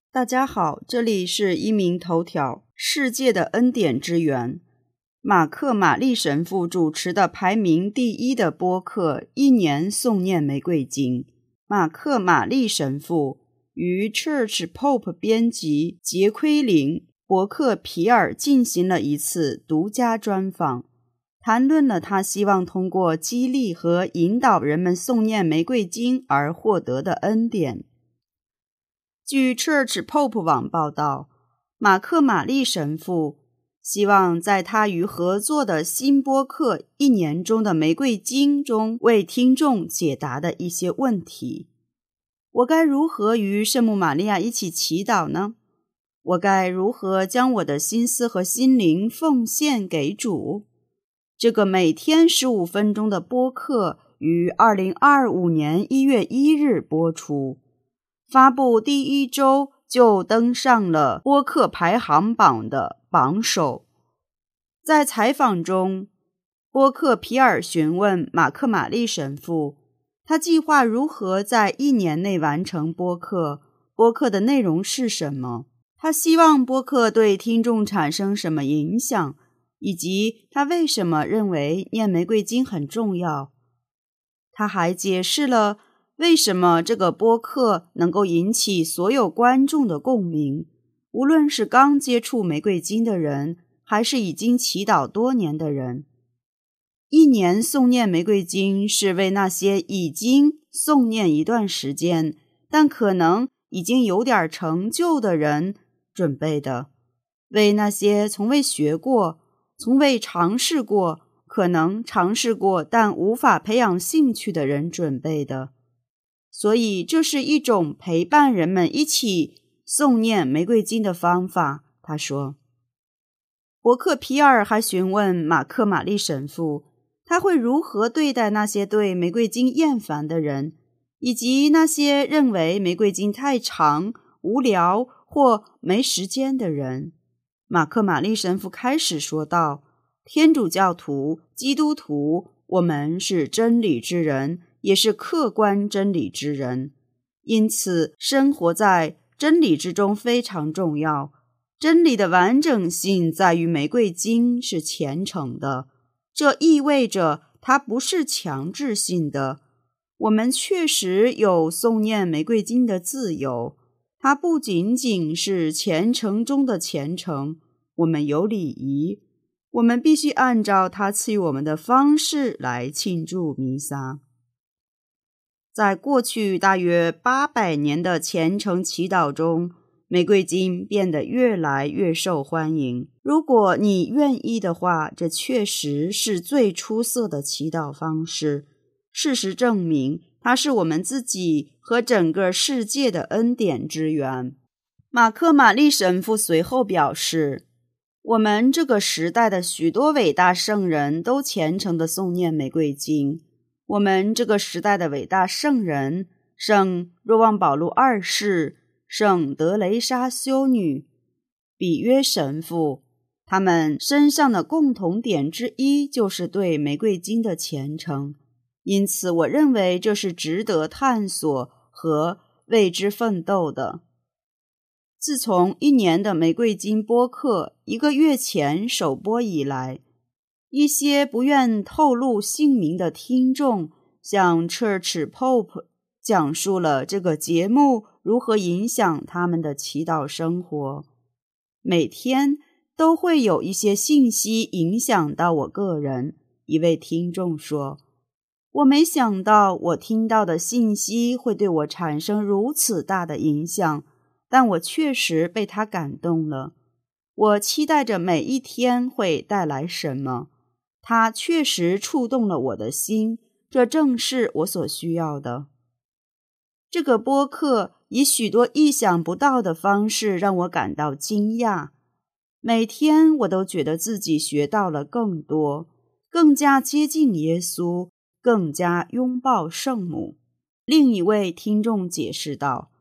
大家好，这里是一鸣头条，世界的恩典之源。马克·玛丽神父主持的排名第1的播客一年诵念玫瑰经。马克·玛丽神父与 Church Pope 编辑杰奎琳·伯克皮尔进行了一次独家专访，谈论了他希望通过激励和引导人们诵念玫瑰经而获得的恩典。据 Church Pope 网报道，马克·玛丽神父希望在他与合作的新播客一年中的玫瑰经中为听众解答的一些问题。我该如何与圣母玛利亚一起祈祷呢？我该如何将我的心思和心灵奉献给主？这个每天15分钟的播客于2025年1月1日播出，发布第1周就登上了播客排行榜的榜首。在采访中，波克皮尔询问马克·玛丽神父，他计划如何在1年内完成播客，播客的内容是什么，他希望播客对听众产生什么影响，以及他为什么认为念玫瑰经很重要。他还解释了为什么这个播客能够引起所有观众的共鸣，无论是刚接触玫瑰经的人，还是已经祈祷多年的人。1年诵念玫瑰经是为那些已经诵念一段时间，但可能已经有点成就的人准备的，为那些从未学过、从未尝试过、可能尝试过但无法培养兴趣的人准备的。所以这是一种陪伴人们一起诵念玫瑰经的方法，他说。伯克皮尔还询问马克·玛丽神父，他会如何对待那些对玫瑰经厌烦的人，以及那些认为玫瑰经太长、无聊或没时间的人。马克·玛丽神父开始说道，天主教徒、基督徒，我们是真理之人，也是客观真理之人，因此生活在真理之中非常重要。真理的完整性在于玫瑰经是虔诚的，这意味着它不是强制性的。我们确实有诵念玫瑰经的自由，它不仅仅是虔诚中的虔诚，我们有礼仪，我们必须按照它赐予我们的方式来庆祝弥撒。在过去大约800年的虔诚祈祷中，玫瑰经变得越来越受欢迎。如果你愿意的话，这确实是最出色的祈祷方式。事实证明，它是我们自己和整个世界的恩典之源。马克·玛丽神父随后表示，我们这个时代的许多伟大圣人都虔诚地诵念玫瑰经。我们这个时代的伟大圣人，圣若望保禄2世、圣德雷莎修女、比约神父，他们身上的共同点之一就是对玫瑰经的虔诚，因此我认为这是值得探索和为之奋斗的。自从1年的玫瑰经播客1个月前首播以来，一些不愿透露姓名的听众向 Church Pope 讲述了这个节目如何影响他们的祈祷生活。每天都会有一些信息影响到我个人，一位听众说，我没想到我听到的信息会对我产生如此大的影响，但我确实被它感动了。我期待着每一天会带来什么，它确实触动了我的心，这正是我所需要的。这个播客以许多意想不到的方式让我感到惊讶。每天我都觉得自己学到了更多，更加接近耶稣，更加拥抱圣母。另一位听众解释道，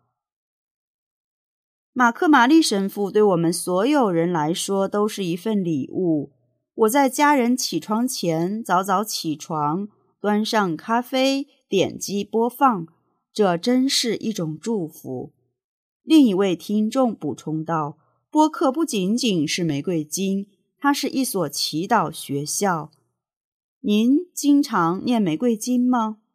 马克·玛丽神父对我们所有人来说都是一份礼物。我在家人起床前早早起床，端上咖啡，点击播放，这真是一种祝福。 另一位听众补充道，播客不仅仅是玫瑰经，它是一所祈祷学校。您经常念玫瑰经吗？